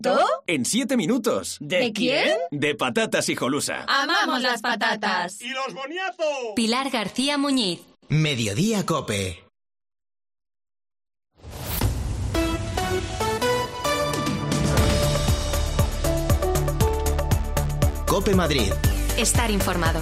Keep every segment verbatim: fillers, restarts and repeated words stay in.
¿Do? En siete minutos. ¿De quién? De Patatas Hijolusa. ¡Amamos las patatas! ¡Y los boniazos! Pilar García Muñiz. Mediodía Cope. Cope Madrid. Estar informado.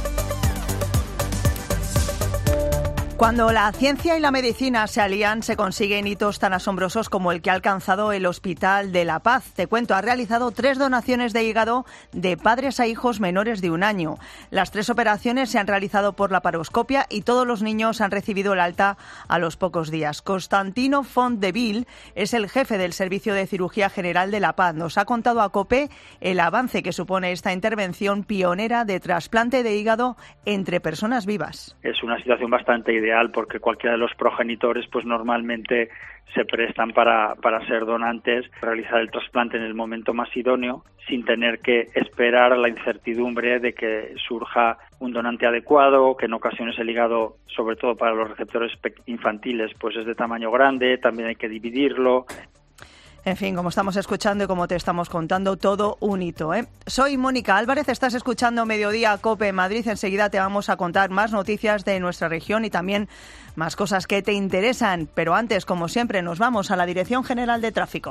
Cuando la ciencia y la medicina se alían, se consiguen hitos tan asombrosos como el que ha alcanzado el Hospital de la Paz. Te cuento, ha realizado tres donaciones de hígado de padres a hijos menores de un año. Las tres operaciones se han realizado por laparoscopia y todos los niños han recibido el alta a los pocos días. Constantino Fontdeville es el jefe del Servicio de Cirugía General de la Paz. Nos ha contado a COPE el avance que supone esta intervención pionera de trasplante de hígado entre personas vivas. Es una situación bastante ideal porque cualquiera de los progenitores pues normalmente se prestan para, para ser donantes, realizar el trasplante en el momento más idóneo sin tener que esperar a la incertidumbre de que surja un donante adecuado, que en ocasiones el hígado, sobre todo para los receptores infantiles, pues es de tamaño grande, también hay que dividirlo. En fin, como estamos escuchando y como te estamos contando, todo un hito, ¿eh? Soy Mónica Álvarez, estás escuchando Mediodía Cope Madrid. Enseguida te vamos a contar más noticias de nuestra región y también más cosas que te interesan. Pero antes, como siempre, nos vamos a la Dirección General de Tráfico.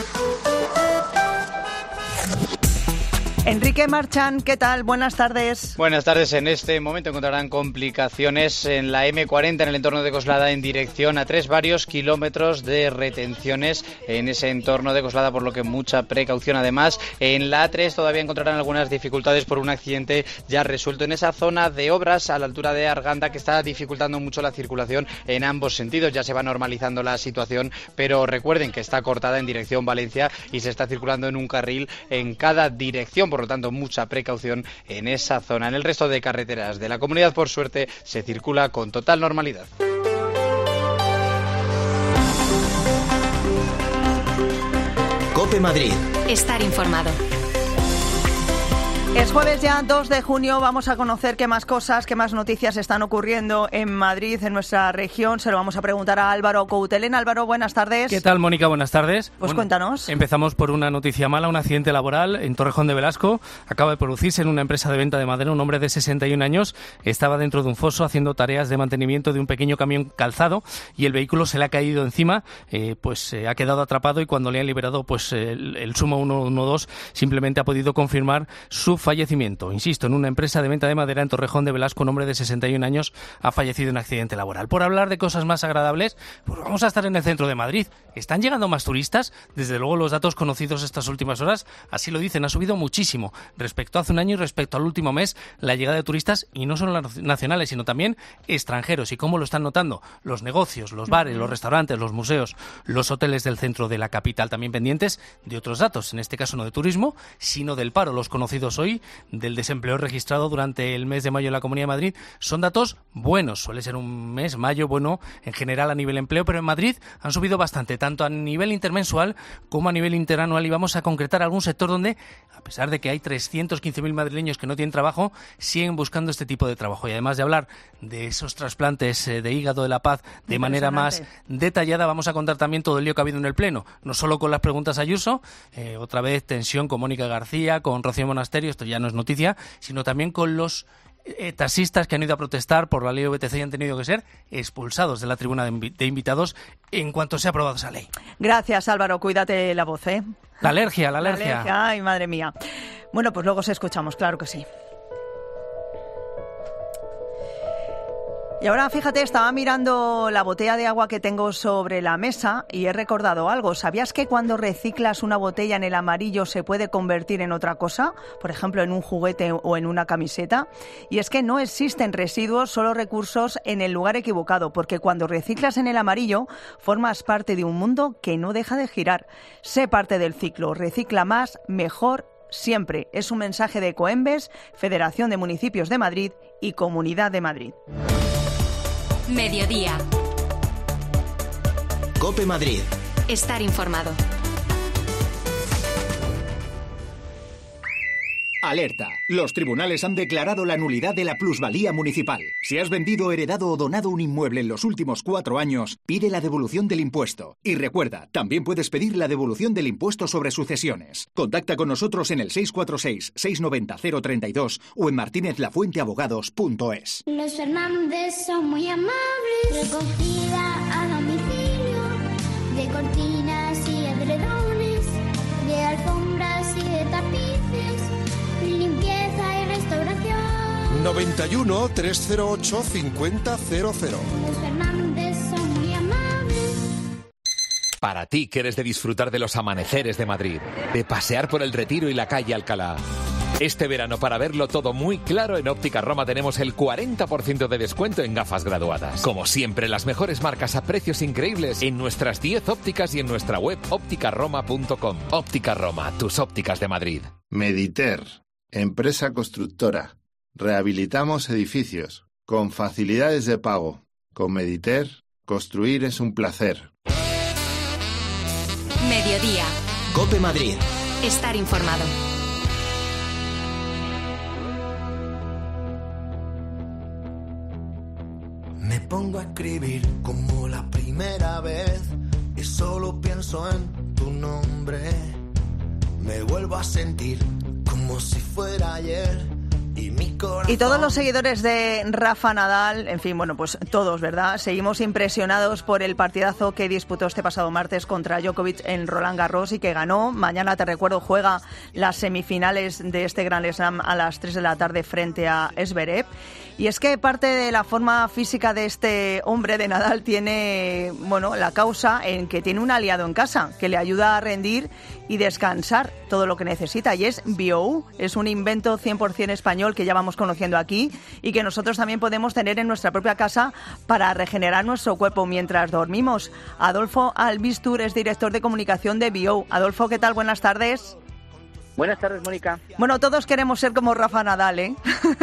Enrique Marchán, ¿qué tal? Buenas tardes. Buenas tardes. En este momento encontrarán complicaciones en la eme cuarenta en el entorno de Coslada en dirección a tres, varios kilómetros de retenciones en ese entorno de Coslada, por lo que mucha precaución. Además, en la a tres todavía encontrarán algunas dificultades por un accidente ya resuelto en esa zona de obras a la altura de Arganda que está dificultando mucho la circulación en ambos sentidos. Ya se va normalizando la situación, pero recuerden que está cortada en dirección Valencia y se está circulando en un carril en cada dirección. Por lo tanto, mucha precaución en esa zona. En el resto de carreteras de la comunidad, por suerte, se circula con total normalidad. Cope Madrid. Estar informado. Es jueves ya, dos de junio, vamos a conocer qué más cosas, qué más noticias están ocurriendo en Madrid, en nuestra región. Se lo vamos a preguntar a Álvaro Coutelén. Álvaro, buenas tardes. ¿Qué tal, Mónica? Buenas tardes. Pues bueno, cuéntanos. Empezamos por una noticia mala, un accidente laboral en Torrejón de Velasco. Acaba de producirse en una empresa de venta de madera. Un hombre de sesenta y un años estaba dentro de un foso haciendo tareas de mantenimiento de un pequeño camión calzado y el vehículo se le ha caído encima, eh, pues eh, ha quedado atrapado y cuando le han liberado, pues eh, el, el Suma ciento doce simplemente ha podido confirmar su fallecimiento. Insisto, en una empresa de venta de madera en Torrejón de Velasco, un hombre de sesenta y un años ha fallecido en un accidente laboral. Por hablar de cosas más agradables, pues vamos a estar en el centro de Madrid. ¿Están llegando más turistas? Desde luego los datos conocidos estas últimas horas así lo dicen, ha subido muchísimo respecto a hace un año y respecto al último mes la llegada de turistas, y no solo nacionales sino también extranjeros. ¿Y cómo lo están notando? Los negocios, los bares, los restaurantes, los museos, los hoteles del centro de la capital, también pendientes de otros datos, en este caso no de turismo, sino del paro, los conocidos hoy, del desempleo registrado durante el mes de mayo en la Comunidad de Madrid. Son datos buenos, suele ser un mes, mayo, bueno en general a nivel empleo, pero en Madrid han subido bastante, tanto a nivel intermensual como a nivel interanual, y vamos a concretar algún sector donde, a pesar de que hay trescientos quince mil madrileños que no tienen trabajo, siguen buscando este tipo de trabajo. Y además de hablar de esos trasplantes de hígado de la Paz de manera más detallada, vamos a contar también todo el lío que ha habido en el Pleno, no solo con las preguntas a Ayuso, eh, otra vez tensión con Mónica García, con Rocío Monasterio, esto ya no es noticia, sino también con los eh, taxistas que han ido a protestar por la ley V T C y han tenido que ser expulsados de la tribuna de, invi- de invitados en cuanto se ha aprobado esa ley. Gracias, Álvaro, cuídate la voz, ¿eh? La alergia, la alergia. La alergia, ay, madre mía. Bueno, pues luego os escuchamos, claro que sí. Y ahora, fíjate, estaba mirando la botella de agua que tengo sobre la mesa y he recordado algo. ¿Sabías que cuando reciclas una botella en el amarillo se puede convertir en otra cosa? Por ejemplo, en un juguete o en una camiseta. Y es que no existen residuos, solo recursos en el lugar equivocado, porque cuando reciclas en el amarillo formas parte de un mundo que no deja de girar. Sé parte del ciclo. Recicla más, mejor, siempre. Es un mensaje de Ecoembes, Federación de Municipios de Madrid y Comunidad de Madrid. Mediodía. Cope Madrid. Estar informado. Alerta. Los tribunales han declarado la nulidad de la plusvalía municipal. Si has vendido, heredado o donado un inmueble en los últimos cuatro años, pide la devolución del impuesto. Y recuerda, también puedes pedir la devolución del impuesto sobre sucesiones. Contacta con nosotros en el seis cuatro seis, seis nueve cero, cero tres dos o en martinez la fuente abogados punto es. Los Fernández son muy amables. Recogida a domicilio de cortinas y edredones, de alfombras y de tapices, limpieza y restauración. noventa y uno, trescientos ocho, cincuenta cero cero. Los Fernández son muy amables. Para ti que eres de disfrutar de los amaneceres de Madrid, de pasear por el Retiro y la calle Alcalá. Este verano, para verlo todo muy claro, en Óptica Roma tenemos el cuarenta por ciento de descuento en gafas graduadas. Como siempre, las mejores marcas a precios increíbles en nuestras diez ópticas y en nuestra web óptica roma punto com. Óptica Roma, tus ópticas de Madrid. Mediter, empresa constructora. Rehabilitamos edificios con facilidades de pago. Con Mediter, construir es un placer. Mediodía. COPE Madrid. Estar informado. Me pongo a escribir como la primera vez y solo pienso en tu nombre. Me vuelvo a sentir como si fuera ayer y mi corazón... Y todos los seguidores de Rafa Nadal, en fin, bueno, pues todos, ¿verdad? Seguimos impresionados por el partidazo que disputó este pasado martes contra Djokovic en Roland Garros y que ganó. Mañana, te recuerdo, juega las semifinales de este Grand Slam a las tres de la tarde frente a Zverev. Y es que parte de la forma física de este hombre, de Nadal, tiene, bueno, la causa en que tiene un aliado en casa que le ayuda a rendir y descansar todo lo que necesita, y es Biou. Es un invento cien por ciento español que ya vamos conociendo aquí y que nosotros también podemos tener en nuestra propia casa para regenerar nuestro cuerpo mientras dormimos. Adolfo Albistur es director de comunicación de Biou. Adolfo, ¿qué tal? Buenas tardes. Buenas tardes, Mónica. Bueno, todos queremos ser como Rafa Nadal, ¿eh?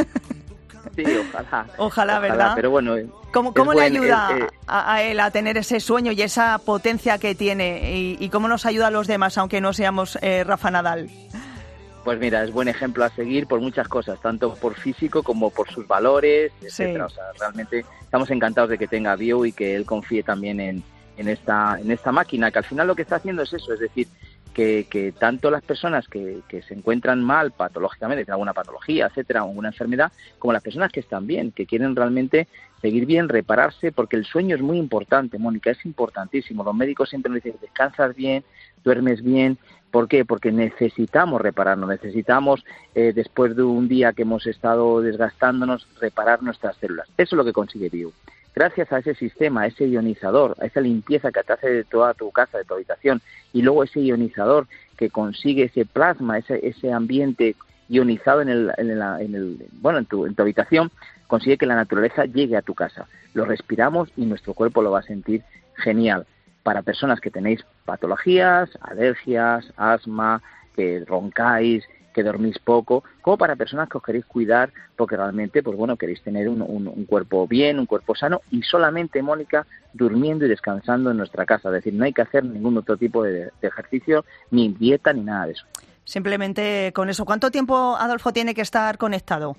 Sí, ojalá. Ojalá, ¿verdad? Ojalá, pero bueno, ¿Cómo, cómo le buen, ayuda eh, eh, a, a él a tener ese sueño y esa potencia que tiene? Y, y cómo nos ayuda a los demás, aunque no seamos eh, Rafa Nadal? Pues mira, es buen ejemplo a seguir por muchas cosas, tanto por físico como por sus valores, etcétera. Sí. O sea, realmente estamos encantados de que tenga Biou y que él confíe también en, en esta en esta máquina, que al final lo que está haciendo es eso, es decir, que, que tanto las personas que, que se encuentran mal patológicamente, tienen alguna patología, etcétera, o alguna enfermedad, como las personas que están bien, que quieren realmente seguir bien, repararse, porque el sueño es muy importante, Mónica, es importantísimo. Los médicos siempre nos dicen, descansas bien, duermes bien. ¿Por qué? Porque necesitamos repararnos, necesitamos, eh, después de un día que hemos estado desgastándonos, reparar nuestras células. Eso es lo que consigue Biou. Gracias a ese sistema, a ese ionizador, a esa limpieza que te hace de toda tu casa, de tu habitación, y luego ese ionizador que consigue ese plasma, ese, ese ambiente ionizado en el, en, el, en el, bueno, en tu, en tu habitación, consigue que la naturaleza llegue a tu casa. Lo respiramos y nuestro cuerpo lo va a sentir genial. Para personas que tenéis patologías, alergias, asma, que roncáis, que dormís poco, como para personas que os queréis cuidar porque realmente, pues bueno, queréis tener un, un, un cuerpo bien, un cuerpo sano, y solamente, Mónica, durmiendo y descansando en nuestra casa. Es decir, no hay que hacer ningún otro tipo de, de ejercicio, ni dieta, ni nada de eso. Simplemente con eso. ¿Cuánto tiempo, Adolfo, tiene que estar conectado?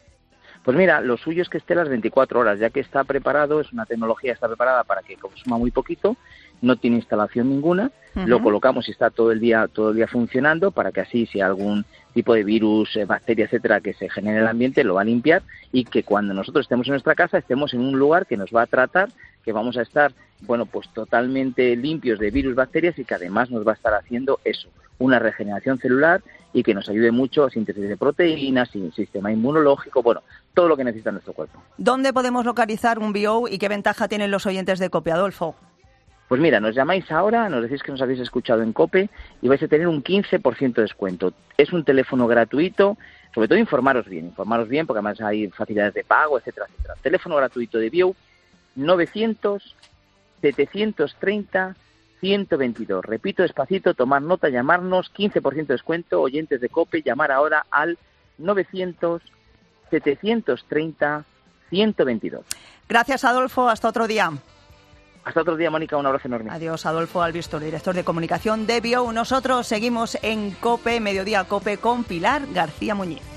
Pues mira, lo suyo es que esté las veinticuatro horas, ya que está preparado, es una tecnología, está preparada para que consuma muy poquito, no tiene instalación ninguna, uh-huh. Lo colocamos y está todo el día todo el día funcionando, para que así, si hay algún tipo de virus, eh, bacteria, etcétera, que se genere en el ambiente, lo va a limpiar, y que cuando nosotros estemos en nuestra casa estemos en un lugar que nos va a tratar, que vamos a estar, bueno, pues totalmente limpios de virus, bacterias, y que además nos va a estar haciendo eso, una regeneración celular, y que nos ayude mucho a síntesis de proteínas, sin sistema inmunológico, bueno, todo lo que necesita nuestro cuerpo. ¿Dónde podemos localizar un Biou y qué ventaja tienen los oyentes de COPE, Adolfo? Pues mira, nos llamáis ahora, nos decís que nos habéis escuchado en COPE y vais a tener un quince por ciento de descuento. Es un teléfono gratuito, sobre todo informaros bien, informaros bien porque además hay facilidades de pago, etcétera, etcétera. Teléfono gratuito de Biou, novecientos, setecientos treinta, ciento veintidós. Repito despacito, tomar nota, llamarnos, quince por ciento de descuento, oyentes de COPE, llamar ahora al novecientos, setecientos treinta, ciento veintidós. Gracias, Adolfo, hasta otro día. Hasta otro día, Mónica, un abrazo enorme. Adiós, Adolfo Albisto, director de comunicación de Bio. Nosotros seguimos en COPE, Mediodía COPE, con Pilar García Muñiz.